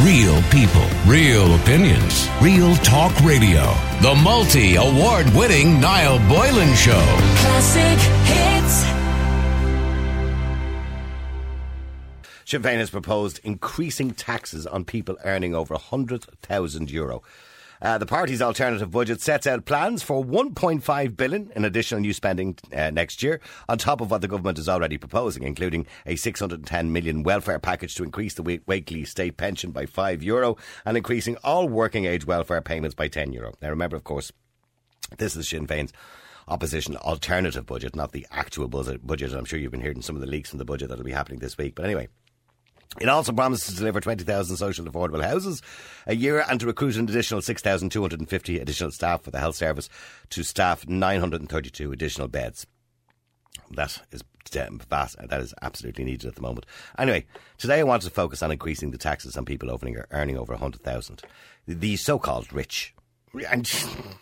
Real people, real opinions, Real Talk Radio. The multi-award-winning Niall Boylan Show. Classic hits. Sinn Féin has proposed increasing taxes on people earning over €100,000. The party's alternative budget sets out plans for $1.5 billion in additional new spending next year, on top of what the government is already proposing, including a €610 million welfare package to increase the weekly state pension by €5 and increasing all working age welfare payments by €10. Now remember, of course, this is Sinn Féin's opposition alternative budget, not the actual budget. I'm sure you've been hearing some of the leaks from the budget that'll be happening this week. But anyway, it also promises to deliver 20,000 social and affordable houses a year and to recruit an additional 6,250 additional staff for the health service to staff 932 additional beds. That is vast. That is absolutely needed at the moment. Anyway, today I wanted to focus on increasing the taxes on people earning over 100,000. The so-called rich. And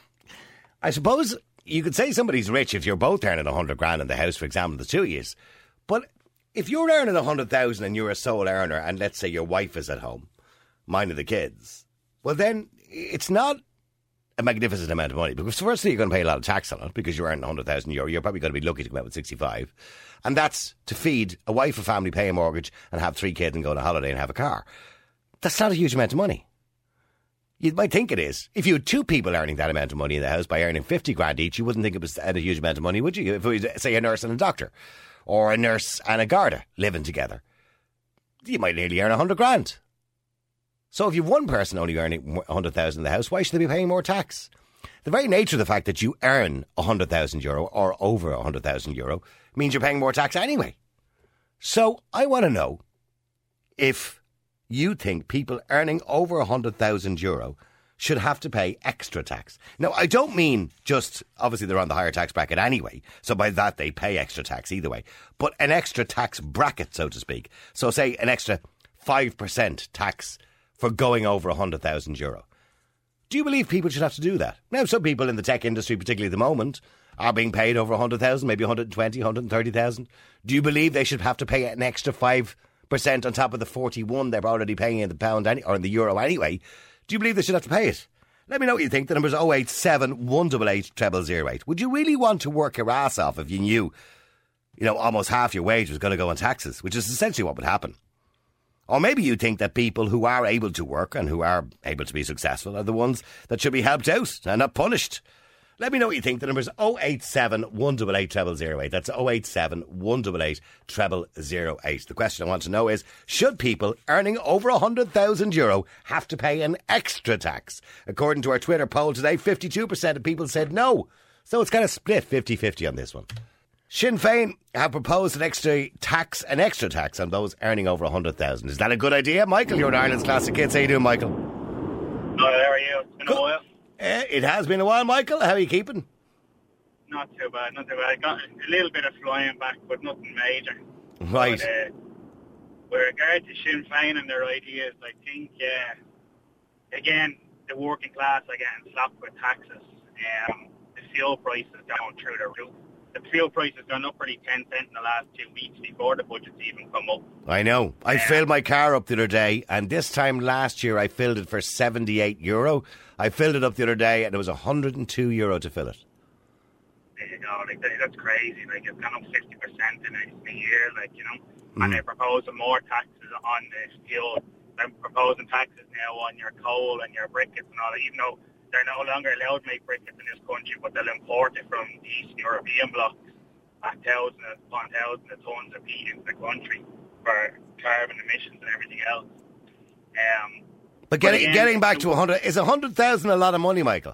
I suppose you could say somebody's rich if you're both earning 100 grand in the house, for example, the two of you. But if you're earning 100,000 and you're a sole earner, and let's say your wife is at home, minding the kids, well then it's not a magnificent amount of money, because firstly you're going to pay a lot of tax on it because you're earning €100,000. You're probably going to be lucky to come out with 65, and that's to feed a wife, a family, pay a mortgage, and have 3 kids and go on a holiday and have a car. That's not a huge amount of money. You might think it is. If you had 2 people earning that amount of money in the house by earning 50 grand each, you wouldn't think it was a huge amount of money, would you? If it was, say, a nurse and a doctor, or a nurse and a Garda living together, you might nearly earn 100 grand. So if you've one person only earning 100,000 in the house, why should they be paying more tax? The very nature of the fact that you earn €100,000 or over €100,000 means you're paying more tax anyway. So I want to know if you think people earning over €100,000 should have to pay extra tax. Now, I don't mean just, obviously they're on the higher tax bracket anyway, so by that they pay extra tax either way, but an extra tax bracket, so to speak. So say an extra 5% tax for going over €100,000. Do you believe people should have to do that? Now, some people in the tech industry, particularly at the moment, are being paid over 100,000, maybe 120, 130,000. Do you believe they should have to pay an extra 5% on top of the 41 they're already paying in the pound or in the euro anyway? Do you believe they should have to pay it? Let me know what you think. The number's 087 188 0008. Would you really want to work your ass off if you knew, almost half your wage was going to go on taxes, which is essentially what would happen? Or maybe you think that people who are able to work and who are able to be successful are the ones that should be helped out and not punished. Let me know what you think. The number's 087 188 0008. That's 087 188 0008. The question I want to know is, should people earning over €100,000 have to pay an extra tax? According to our Twitter poll today, 52% of people said no. So it's kind of split 50-50 on this one. Sinn Féin have proposed an extra tax on those earning over 100,000. Is that a good idea? Michael, you're in Ireland's Classic Hits. How you doing, Michael? Hi, how are you? It's been a while. It has been a while, Michael. How are you keeping? Not too bad. I got a little bit of flying back, but nothing major. Right. But, with regard to Sinn Féin and their ideas, I think, again, the working class are getting slapped with taxes. The fuel price is going through the roof. The fuel price has gone up pretty 10 cents in the last 2 weeks before the budget's even come up. I know. I filled my car up the other day, and this time last year I filled it for €78. I filled it up the other day, and it was €102 to fill it. That's crazy. It's gone up 50% in a year, And they're proposing more taxes on the fuel. They're proposing taxes now on your coal and your briquettes and all that, even though they're no longer allowed to make briquettes in this country, but they'll import it from the East European blocks at thousands upon thousands of tons of heat into the country for carbon emissions and everything else. But getting back to 100, is 100,000 a lot of money, Michael?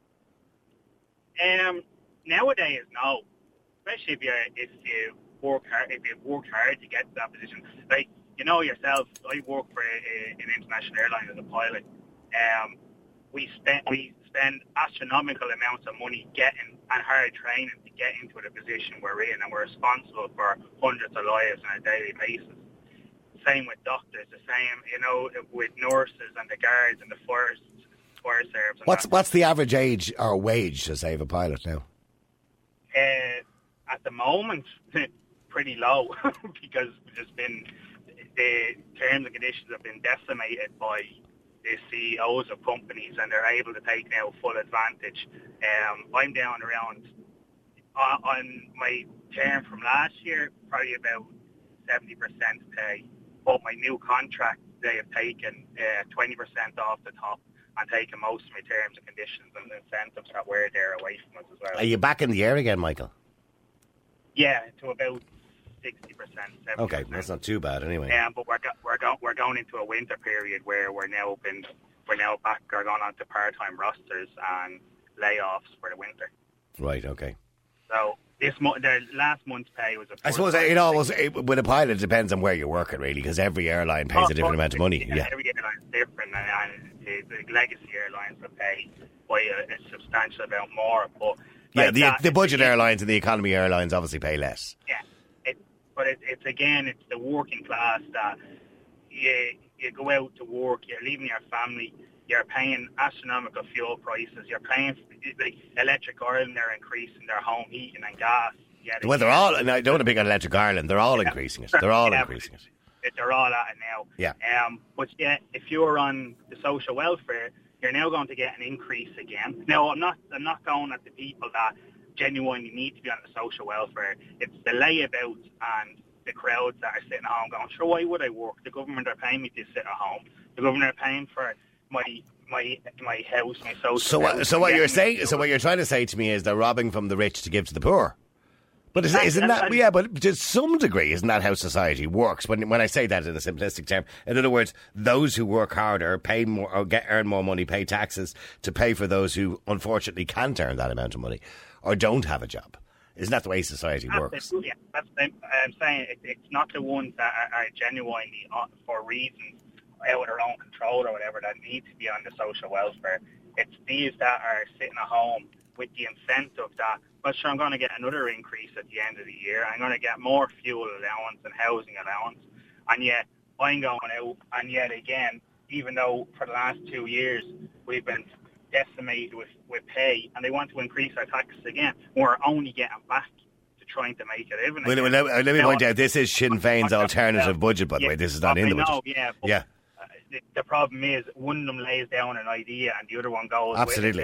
Nowadays, no. Especially if you work hard to get to that position. Like, yourself, I work for an international airline as a pilot. We spend astronomical amounts of money getting and hard training to get into the position we're in, and we're responsible for hundreds of lives on a daily basis. Same with doctors, the same, with nurses and the guards and the fire service. What's the average age or wage to save a pilot now? At the moment, pretty low because there's been the terms and conditions have been decimated by the CEOs of companies, and they're able to take now full advantage. I'm down around on my term from last year, probably about 70% pay. But my new contract, they have taken 20% off the top and taken most of my terms and conditions and incentives that were there away from us as well. Are you back in the air again, Michael? Yeah, to about 60%. 70%. Okay, that's not too bad anyway. But we're going into a winter period where we're now back. We're going on to part-time rosters and layoffs for the winter. Right. Okay. So the last month's pay was. I suppose with a pilot, it depends on where you're working, really, because every airline pays a different amount of money. Yeah. Every airline's different, and the legacy airlines will pay by a substantial amount more. But the budget airlines and the economy airlines obviously pay less. Yeah, but it's the working class that you go out to work, you're leaving your family, you're paying astronomical fuel prices, you're paying like Electric Ireland, they're increasing their home heating and gas. Well, they're all, and I don't want to pick on Electric Ireland, they're all increasing it. They're all increasing it. They're all at it now. Yeah. But if you're on the social welfare, you're now going to get an increase again. Now, I'm not going at the people that genuinely need to be on the social welfare. It's the layabouts and the crowds that are sitting at home going, sure, why would I work? The government are paying me to sit at home. The government are paying for my house, my social. So what you're saying? So what you're trying to say to me is they're robbing from the rich to give to the poor. But isn't that? Yeah, but to some degree, isn't that how society works? When I say that in a simplistic term, in other words, those who work harder pay more or earn more money, pay taxes to pay for those who unfortunately can't earn that amount of money or don't have a job. Isn't that the way society works? Yeah, I'm saying it's not the ones that are genuinely for reasons out of their own control or whatever that need to be on the social welfare. It's these that are sitting at home with the incentive that, well, sure, I'm going to get another increase at the end of the year. I'm going to get more fuel allowance and housing allowance. And yet, I'm going out, and yet again, even though for the last 2 years we've been decimated with pay, and they want to increase our taxes again, we're only getting back to trying to make it even. Well, let me point out, this is Sinn Féin's alternative budget, by the way. This is not in the budget. Yeah. The problem is, one of them lays down an idea and the other one goes Absolutely.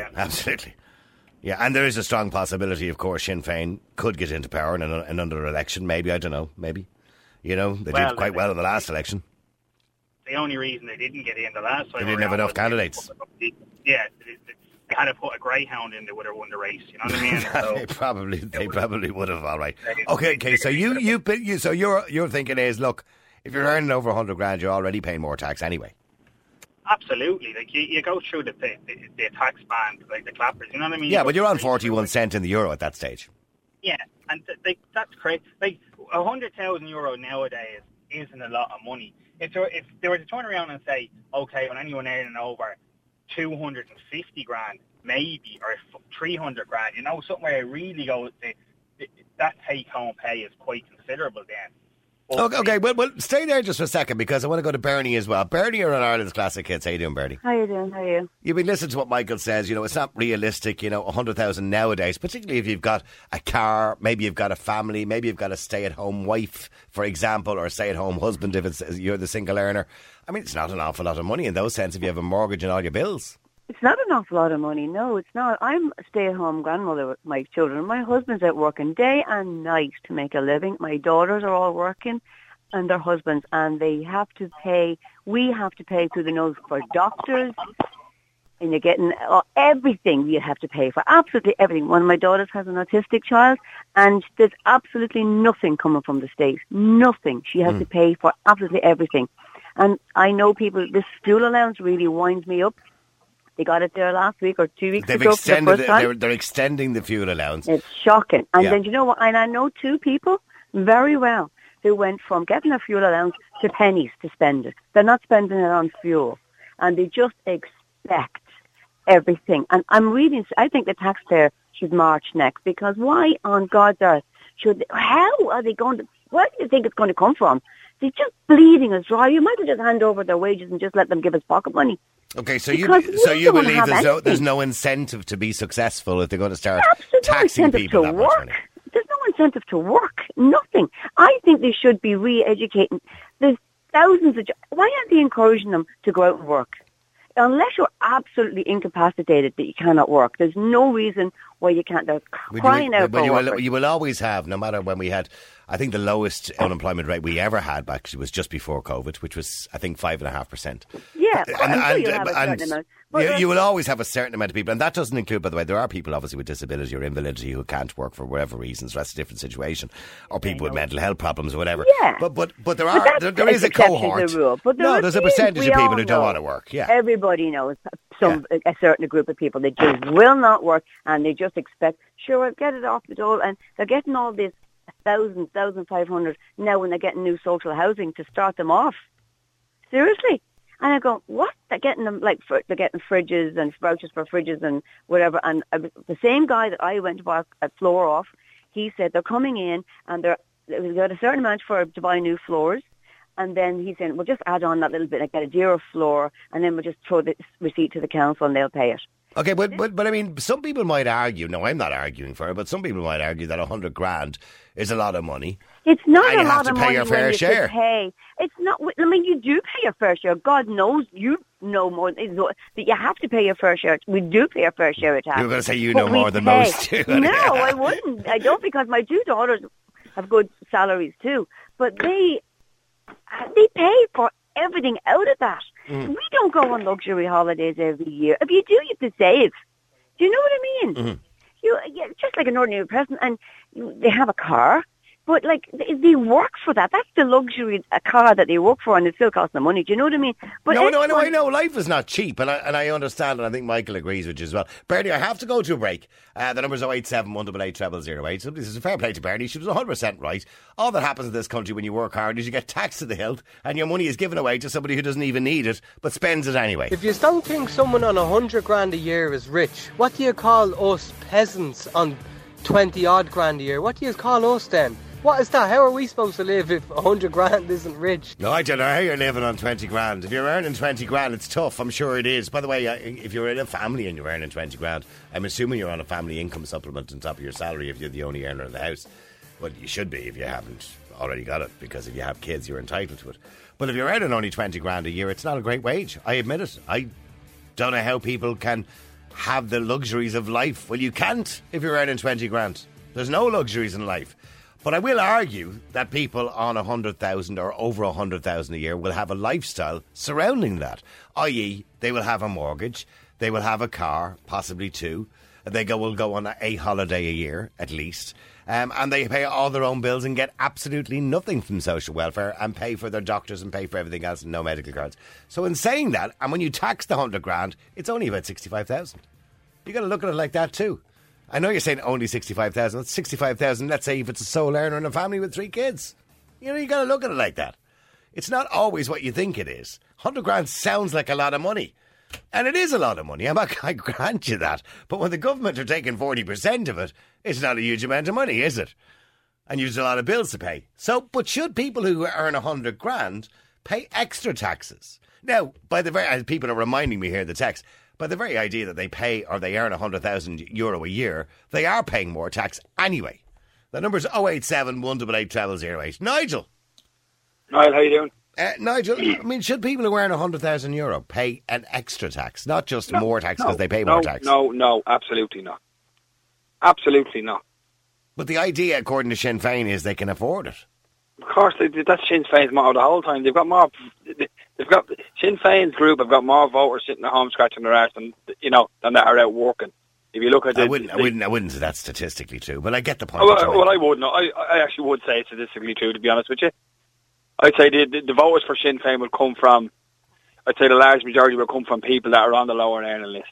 Yeah, and there is a strong possibility, of course, Sinn Féin could get into power in another election. Maybe, I don't know. Maybe. You know, they did quite well in the last election. The only reason they didn't get in the last time, they didn't have enough candidates. Yeah, they had to put a greyhound in that would have won the race. You know what I mean? So, they probably would have. All right. Okay. So your thinking is, look, if you're earning over 100 grand, you're already paying more tax anyway. Absolutely. Like you go through the tax band, like the clappers. You know what I mean? Yeah, but you're on 41 cent in the euro at that stage. Yeah, and that's crazy. Like €100,000 nowadays isn't a lot of money. If they were to turn around and say, okay, when anyone earning over 250 grand, maybe, or 300 grand, you know, somewhere it really goes. That take-home pay is quite considerable then. Okay, well, stay there just for a second because I want to go to Bernie as well. Bernie, you're on Ireland's Classic Hits. How you doing, Bernie? How you doing? How are you? You've been listening to what Michael says. You know, it's not realistic, 100,000 nowadays, particularly if you've got a car, maybe you've got a family, maybe you've got a stay-at-home wife, for example, or a stay-at-home husband if you're the single earner. I mean, it's not an awful lot of money in those sense if you have a mortgage and all your bills. It's not an awful lot of money. No, it's not. I'm a stay-at-home grandmother with my children. My husband's out working day and night to make a living. My daughters are all working. And their husbands, and we have to pay through the nose for doctors, and you're getting everything you have to pay for, absolutely everything. One of my daughters has an autistic child, and there's absolutely nothing coming from the state, nothing. She has to pay for absolutely everything. And I know people, this school allowance really winds me up. They got it there last week or 2 weeks ago. They're extending the fuel allowance. It's shocking. And then you know what, and I know two people very well who went from getting a fuel allowance to pennies to spend it. They're not spending it on fuel. And they just expect everything. And I think the taxpayer should march next, because why on God's earth how are they going to, where do you think it's going to come from? They're just bleeding us dry. You might as well just hand over their wages and just let them give us pocket money. Okay, so you believe there's no incentive to be successful if they're going to start taxing people that much money? There's no incentive to work. Nothing. I think they should be re-educating. There's thousands of why aren't they encouraging them to go out and work? Unless you're absolutely incapacitated that you cannot work, there's no reason why you can't. They're crying out for workers. You will always have, no matter when we had, I think the lowest unemployment rate we ever had actually was just before COVID, which was, I think, 5.5%. Yeah, you will always have a certain amount of people, and that doesn't include, by the way, there are people obviously with disability or invalidity who can't work for whatever reasons. That's a different situation, or people with mental health problems or whatever. Yeah, but there is a cohort. There's a percentage of people who don't want to work. Yeah, everybody knows a certain group of people that just will not work, and they just expect, sure, I'll get it off the dole, and they're getting all this 1,500 now when they're getting new social housing to start them off. Seriously. And I go, what? They're getting them they're getting fridges and vouchers for fridges and whatever. And the same guy that I went to buy a floor off, he said they're coming in and they got a certain amount to buy new floors. And then he said, we'll just add on that little bit, like get a dearer floor, and then we'll just throw the receipt to the council and they'll pay it. Okay, but I mean, some people might argue, no, I'm not arguing for it, but some people might argue that 100 grand is a lot of money. It's not and a lot of money. You have to pay your fair share. It's not, I mean, you do pay your fair share. God knows you know more that you have to pay your fair share. We do pay our fair share of tax. You're going to say you know more than most do. No, I wouldn't. I don't, because my two daughters have good salaries too. But they pay for everything out of that. We don't go on luxury holidays every year. If you do, you have to save. Do you know what I mean? Mm-hmm. Just like an ordinary person, and they have a car, but like they work for that. That's the luxury, a car that they work for, and it still costs them money. Do you know what I mean? But I know. Life is not cheap, and I understand, and I think Michael agrees with you as well. Bernie, I have to go to a break. The number's 087 188 0008. This is a fair play to Bernie. She was 100% right. All that happens in this country when you work hard is you get taxed to the hilt, and your money is given away to somebody who doesn't even need it, but spends it anyway. If you don't think someone on 100 grand a year is rich, what do you call us peasants on 20 odd grand a year? What do you call us then? What is that? How are we supposed to live if 100 grand isn't rich? No, I don't know how you're living on 20 grand. If you're earning 20 grand, it's tough. I'm sure it is. By the way, if you're in a family and you're earning 20 grand, I'm assuming you're on a family income supplement on top of your salary if you're the only earner in the house. Well, you should be if you haven't already got it, because if you have kids, you're entitled to it. But if you're earning only 20 grand a year, it's not a great wage. I admit it. I don't know how people can have the luxuries of life. Well, you can't if you're earning 20 grand. There's no luxuries in life. But I will argue that people on 100,000 or over 100,000 a year will have a lifestyle surrounding that. I.e., they will have a mortgage, they will have a car, possibly two. They will go on a holiday a year, at least. And they pay all their own bills and get absolutely nothing from social welfare and pay for their doctors and pay for everything else and no medical cards. So in saying that, and when you tax the 100 grand, it's only about 65,000. You got to look at it like that too. I know you're saying only 65,000. That's 65,000, let's say, if it's a sole earner in a family with 3 kids. You got to look at it like that. It's not always what you think it is. 100 grand sounds like a lot of money. And it is a lot of money. I grant you that. But when the government are taking 40% of it, it's not a huge amount of money, is it? And you've a lot of bills to pay. So, but should people who earn 100 grand pay extra taxes? Now, as people are reminding me here in the text, by the very idea that they pay or they earn €100,000 a year, they are paying more tax anyway. The number's 087 188 0008. Nigel. Niall, how you doing? Nigel, I mean, should people who earn €100,000 pay an extra tax, not just more tax because they pay more tax? No, absolutely not. Absolutely not. But the idea, according to Sinn Féin, is they can afford it. Of course, that's Sinn Féin's motto the whole time. They've got more. They've got Sinn Féin's group have got more voters sitting at home scratching their arse than that are out working. If you look at it, I wouldn't say that's statistically true, but I get the point. Well, I wouldn't. I actually would say it's statistically true, to be honest with you. I'd say the voters for Sinn Féin would come from. I'd say the large majority will come from people that are on the lower earning list.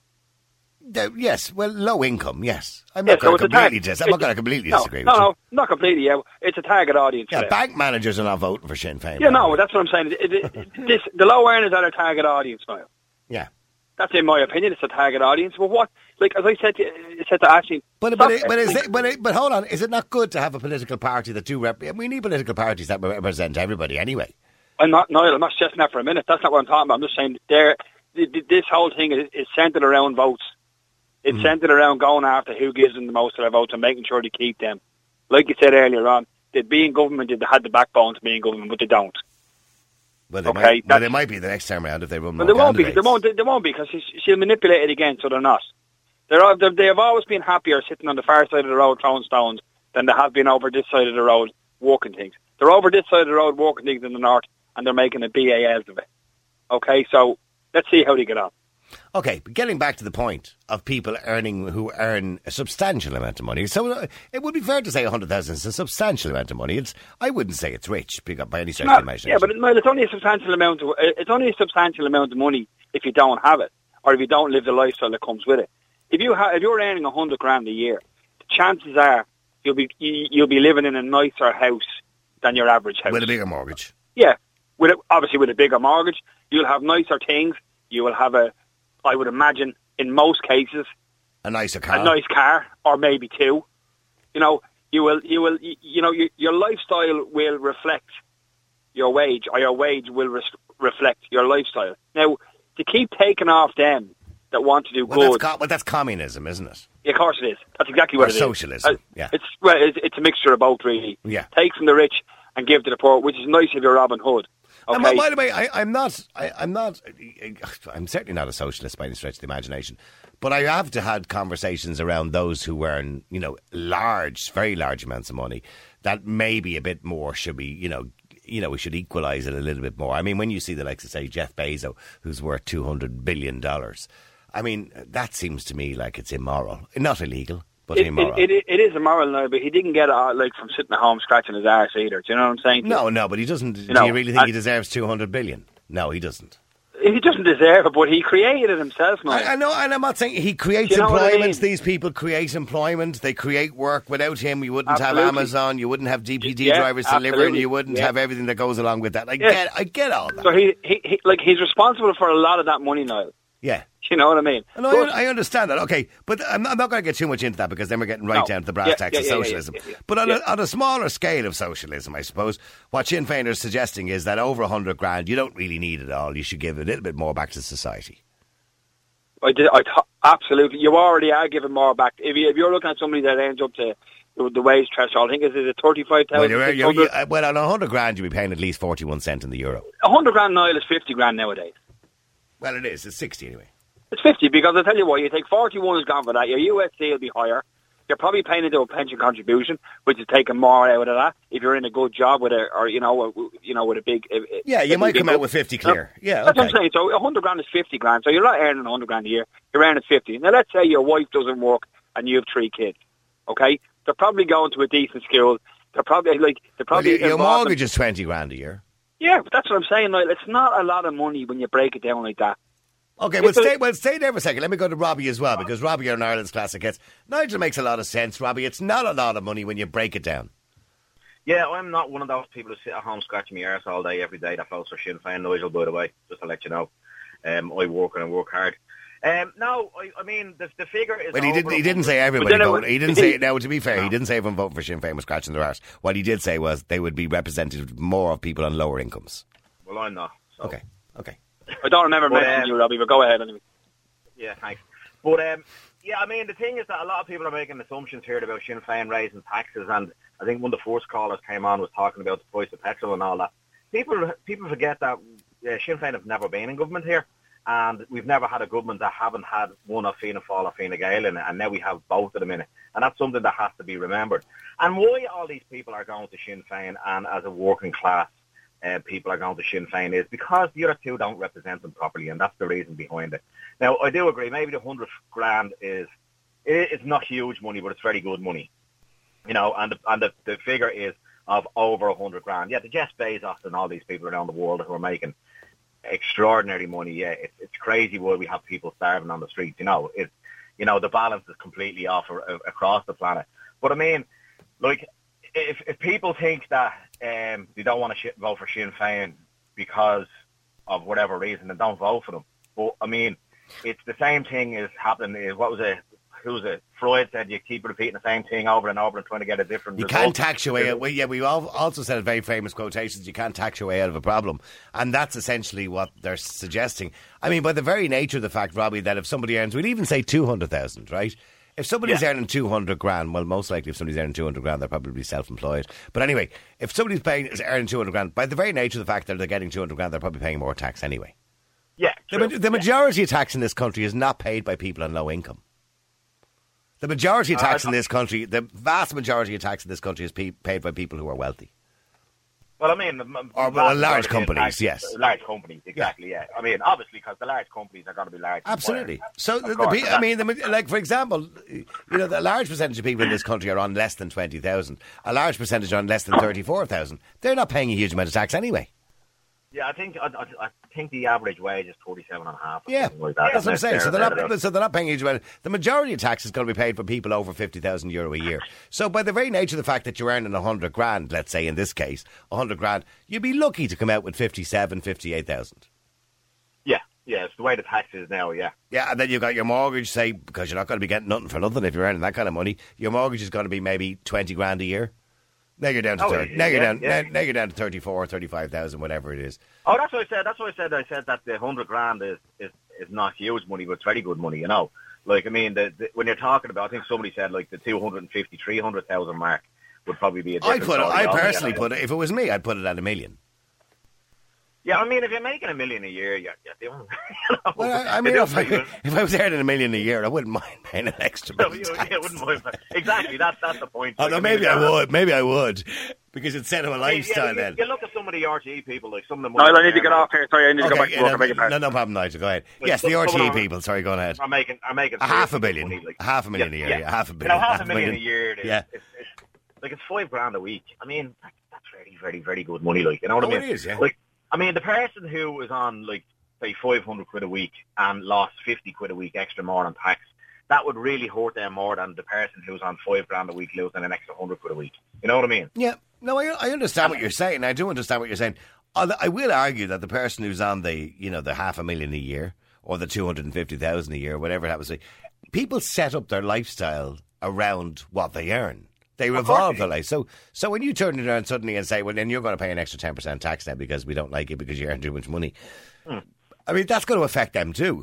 Yes, well, low income, yes. I'm not going to completely disagree with you. No, not completely, yeah. It's a target audience. Yeah, bank managers are not voting for Sinn Féin. Yeah, no, that's what I'm saying. The low earners are a target audience now. Yeah. That's in my opinion, it's a target audience. But what, like, as I said to Ashley... But hold on, is it not good to have a political party that we need political parties that represent everybody anyway? I'm not suggesting that for a minute. That's not what I'm talking about. I'm just saying this whole thing is centred around votes. It's centred around going after who gives them the most of their votes and making sure they keep them. Like you said earlier on, they'd be in government, they had the backbone to be in government, but they don't. Well, they Okay, they might be the next time around if they run more But they won't be. candidates. They won't be because she'll manipulate it again, so they're not. They have always been happier sitting on the far side of the road throwing stones than they have been over this side of the road walking things. They're over this side of the road walking things in the north, and they're making a BAL of it. Okay, so let's see how they get on. Okay, but getting back to the point of people who earn a substantial amount of money. So it would be fair to say 100,000 is a substantial amount of money. I wouldn't say it's rich by any stretch of the imagination. Yeah, but it's only a substantial amount. It's only a substantial amount of money if you don't have it, or if you don't live the lifestyle that comes with it. If you're earning 100 grand a year, the chances are you'll be living in a nicer house than your average house with a bigger mortgage. Yeah, obviously with a bigger mortgage, you'll have nicer things. You will have I would imagine, in most cases, a nicer car, nice car, or maybe two. You know, your lifestyle will reflect your wage, or your wage will reflect your lifestyle. Now, to keep taking off them that want to do good, that's communism, isn't it? Yeah, of course it is. That's exactly what it is. Socialism. Yeah, it's a mixture of both, really. Yeah, take from the rich and give to the poor, which is nice if you're Robin Hood. Okay. And by the way, I'm certainly not a socialist by any stretch of the imagination, but I have had conversations around those who earn, very large amounts of money, that maybe a bit more should be, we should equalise it a little bit more. I mean, when you see the likes of, say, Jeff Bezos, who's worth $200 billion, I mean, that seems to me like it's immoral. Not illegal, but immoral. It is immoral now, but he didn't get it from sitting at home scratching his arse either. Do you know what I'm saying? No, but he doesn't. Do you really think he deserves $200 billion? No, he doesn't. He doesn't deserve it, but he created it himself, man. I know, and I'm not saying he creates employment. These people create employment. They create work. Without him, you wouldn't have Amazon. You wouldn't have DPD drivers delivering. You wouldn't have everything that goes along with that. I get all that. So he's responsible for a lot of that money now. Yeah. You know what I mean? No, I understand that. Okay, but I'm not going to get too much into that because then we're getting down to the brass tacks of socialism. But on a smaller scale of socialism, I suppose, what Sinn Féin are suggesting is that over 100 grand, you don't really need it all. You should give a little bit more back to society. Absolutely. You already are giving more back. If you're looking at somebody that ends up to the wage threshold, I think is it 35,000? Well, on 100 grand, you'll be paying at least 41 cents in the euro. 100 grand now is 50 grand nowadays. Well, it is. It's 60 anyway. It's 50 because I'll tell you what, you take 41 is gone for that. Your USD will be higher. You're probably paying into a pension contribution, which is taking more out of that. If you're in a good job with with a big... you might come out with 50 clear. Yeah, that's what I'm saying. So 100 grand is 50 grand. So you're not earning 100 grand a year. You're earning 50. Now let's say your wife doesn't work and you have 3 kids. Okay? They're probably going to a decent school. They're probably your mortgage is 20 grand a year. Yeah, but that's what I'm saying. Like, it's not a lot of money when you break it down like that. Okay, stay there for a second. Let me go to Robbie as well, because Robbie on Ireland's Classic Hits. Nigel makes a lot of sense, Robbie. It's not a lot of money when you break it down. Yeah, I'm not one of those people who sit at home scratching my arse all day, every day. That votes for Sinn Féin, Nigel, by the way, just to let you know. I work and I work hard. No, I mean, the figure is... Well, he didn't say everybody vote. He didn't say... Now, to be fair, he didn't say everyone voting for Sinn Féin was scratching their arse. What he did say was they would be representative more of people on lower incomes. Well, I'm not. So. Okay. I don't remember mentioning you, Robbie, but go ahead anyway. Yeah, thanks. But, I mean, the thing is that a lot of people are making assumptions here about Sinn Féin raising taxes, and I think one of the first callers came on was talking about the price of petrol and all that. People forget that Sinn Féin have never been in government here, and we've never had a government that haven't had one of Fianna Fáil or Fine Gael in it, and now we have both of them in it. And that's something that has to be remembered. And why all these people are going to Sinn Féin and as a working class people are going to Sinn Féin is because the other two don't represent them properly, and that's the reason behind it. Now, I do agree, maybe the 100 grand it's not huge money, but it's very good money. You know, and the figure is of over 100 grand. Yeah, the Jeff Bezos and all these people around the world who are making extraordinary money. Yeah, it's crazy why we have people starving on the streets. The balance is completely off across the planet. But I mean, like, if people think that they don't want to vote for Sinn Féin because of whatever reason, then don't vote for them. But I mean, it's the same thing as happening. Freud said you keep repeating the same thing over and over and trying to get a different result. You can't tax your way out. Well, yeah, we also said very famous quotations, you can't tax your way out of a problem. And that's essentially what they're suggesting. I mean, by the very nature of the fact, Robbie, that if somebody earns, we'd even say 200,000, right? if somebody's earning 200 grand, well, most likely if somebody's earning 200 grand, they're probably self-employed. But anyway, if somebody's earning 200 grand, by the very nature of the fact that they're getting 200 grand, they're probably paying more tax anyway. Yeah, The majority of tax in this country is not paid by people on low income. The majority of tax in this country, the vast majority of tax in this country is paid by people who are wealthy. Well, I mean... large companies, yes. Large companies, exactly, yeah. I mean, obviously, because the large companies are going to be large. Absolutely. So, for example, the large percentage of people in this country are on less than 20,000. A large percentage are on less than 34,000. They're not paying a huge amount of tax anyway. Yeah, I think the average wage is 47.5. Yeah, like that. That's what I'm saying. So they're not paying a huge amount. The majority of tax is going to be paid for people over €50,000 a year. So by the very nature of the fact that you're earning 100 grand, let's say in this case, 100 grand, you'd be lucky to come out with 57, 58,000. Yeah, it's the way the tax is now. Yeah. Yeah, and then you've got your mortgage, say, because you're not going to be getting nothing for nothing if you're earning that kind of money. Your mortgage is going to be maybe 20 grand a year. Now you're down to now you're down to 34, 35,000, whatever it is. Oh, that's what I said. I said that the 100 grand is not huge money, but it's very good money. Like I mean, when you're talking about, I think somebody said like the 250, 300,000 mark would probably be a different story. I personally put it. If it was me, I'd put it at $1 million. Yeah, I mean, if you're making $1 million a year, you're doing. Well, I mean, if I was earning $1 million a year, I wouldn't mind paying an extra. No, wouldn't mind. Exactly, that's the point. Oh, no, maybe I would, because it's set of a lifestyle. Then you look at some of the RTE people, like some of them. No, I need to get off here. Sorry, I need to go back to work. No problem, Nigel. Go ahead. Yes, the RTE people. Sorry, go ahead. I'm making $500 million. $500,000 a year. Yeah, $500,000 a year. It's $5 grand a week. I mean, that's very, very, very good money. Like, you know what I mean? It is, yeah. Like, I mean, the person who was on, like, say, 500 quid a week and lost 50 quid a week extra more on tax, that would really hurt them more than the person who's on $5 grand a week losing an extra 100 quid a week. You know what I mean? Yeah. No, I understand what you're saying. I do understand what you're saying. I will argue that the person who's on the $500,000 a year or the 250,000 a year, whatever it happens to be, people set up their lifestyle around what they earn. They revolve their life. So when you turn it around suddenly and say, well, then you're going to pay an extra 10% tax now because we don't like it because you earn too much money. I mean, that's going to affect them too.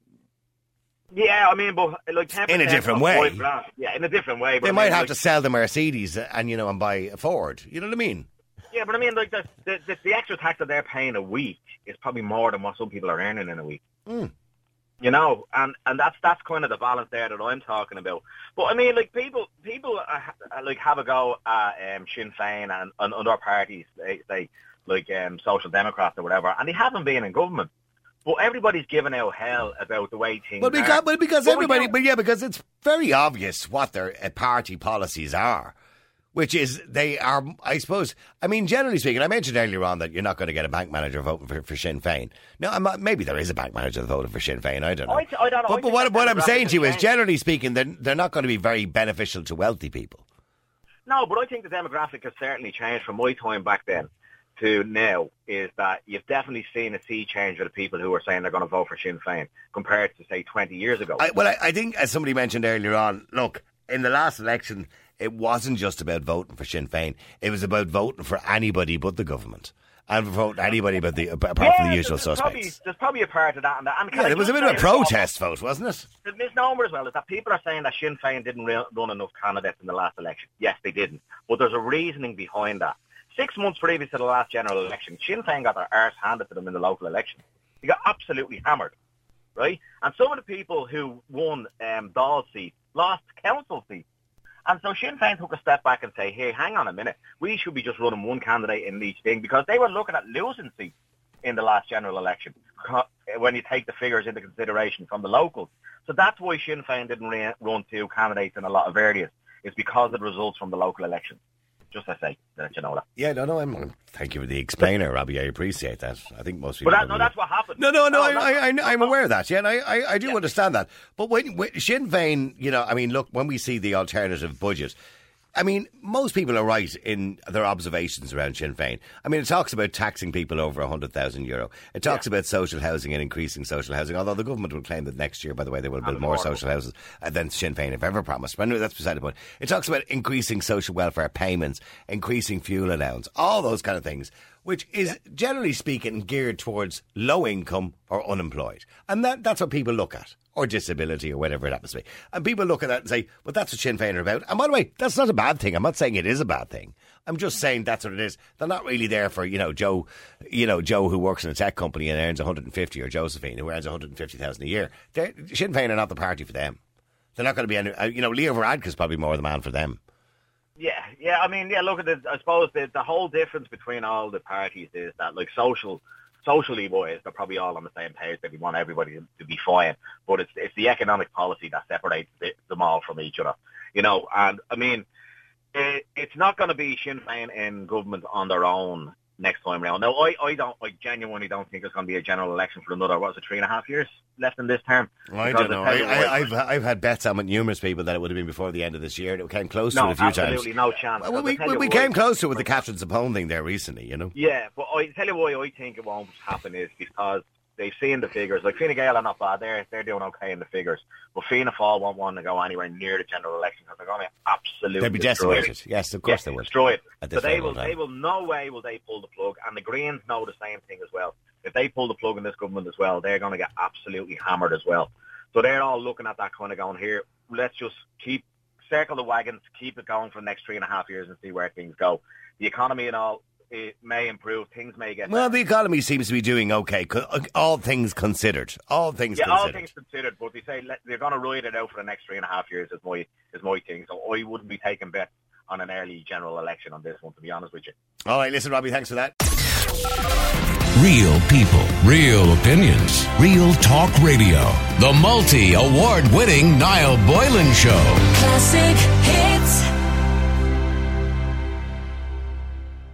Yeah, I mean, but like 10% in a different way. Yeah, in a different way. But they might have to sell the Mercedes and buy a Ford. You know what I mean? Yeah, but I mean, like the extra tax that they're paying a week is probably more than what some people are earning in a week. And that's kind of the balance there that I'm talking about. But I mean, like people like have a go at Sinn Féin and other parties, they like Social Democrats or whatever, and they haven't been in government. But everybody's giving out hell about the way things are. Because it's very obvious what their party policies are. Which is, they are, I suppose, I mean, generally speaking, I mentioned earlier on that you're not going to get a bank manager voting for Sinn Féin. No, maybe there is a bank manager voting for Sinn Féin, I don't know. I don't know. But what I'm saying to you is, generally speaking, they're not going to be very beneficial to wealthy people. No, but I think the demographic has certainly changed from my time back then to now, is that you've definitely seen a sea change with the people who are saying they're going to vote for Sinn Féin compared to, say, 20 years ago. I think, as somebody mentioned earlier on, look, in the last election, it wasn't just about voting for Sinn Féin. It was about voting for anybody but the government. And voting anybody but apart from the usual suspects. There's probably a part of that. It was a bit of a protest vote, wasn't it? The misnomer as well is that people are saying that Sinn Féin didn't run enough candidates in the last election. Yes, they didn't. But there's a reasoning behind that. 6 months previous to the last general election, Sinn Féin got their arse handed to them in the local election. They got absolutely hammered, right? And some of the people who won Dáil's seat lost council seats. And so Sinn Féin took a step back and say, hey, hang on a minute, we should be just running one candidate in each thing, because they were looking at losing seats in the last general election when you take the figures into consideration from the locals. So that's why Sinn Féin didn't run two candidates in a lot of areas. It's because of the results from the local elections. Just I say, that you know that. Yeah, no, thank you for the explainer, Robbie. I appreciate that. I think most people... But that's what happened. I'm aware of that, yeah, and I do understand that. But when Sinn Féin, look, when we see the alternative budget, I mean, most people are right in their observations around Sinn Féin. I mean, it talks about taxing people over €100,000. It talks about social housing and increasing social housing, although the government will claim that next year, by the way, they will build more social houses than Sinn Féin have ever promised. But anyway, that's beside the point. It talks about increasing social welfare payments, increasing fuel allowance, all those kind of things. which is generally speaking geared towards low income or unemployed. And that's what people look at, or disability or whatever it happens to be. And people look at that and say, well, that's what Sinn Féin are about. And by the way, that's not a bad thing. I'm not saying it is a bad thing. I'm just saying that's what it is. They're not really there for, Joe who works in a tech company and earns 150, or Josephine who earns 150,000 a year. Sinn Féin are not the party for them. They're not going to be any, Leo Varadkar's probably more the man for them. Yeah. I mean, look at it. I suppose the whole difference between all the parties is that, like, socially wise, they're probably all on the same page. They want everybody to be fine, but it's the economic policy that separates them all from each other. And I mean, it's not going to be Sinn Féin in government on their own next time round. Now, I genuinely don't think there's going to be a general election for another, 3.5 years left in this term. I don't know. I've had bets on with numerous people that it would have been before the end of this year. It came close to it a few times. Absolutely no chance. Well, we came close to it with the Catherine Zapone thing there recently, Yeah, but I tell you why I think it won't happen is because they've seen the figures. Like, Fine Gael are not bad. They're doing okay in the figures. But Fianna Fáil won't want to go anywhere near the general election because they're going to absolutely they'll be decimated. Yes, of course they will. Destroy it. So they will no way will they pull the plug. And the Greens know the same thing as well. If they pull the plug in this government as well, they're going to get absolutely hammered as well. So they're all looking at that kind of going, here, let's just circle the wagons, keep it going for the next 3.5 years and see where things go. The economy and all, it may improve. Things may get better. The economy seems to be doing okay. All things considered. All things considered. But they say they're going to ride it out for the next 3.5 years is my thing. So I wouldn't be taking bets on an early general election on this one, to be honest with you. All right, listen, Robbie, thanks for that. Real people, real opinions, real talk radio. The multi-award-winning Niall Boylan Show. Classic hits.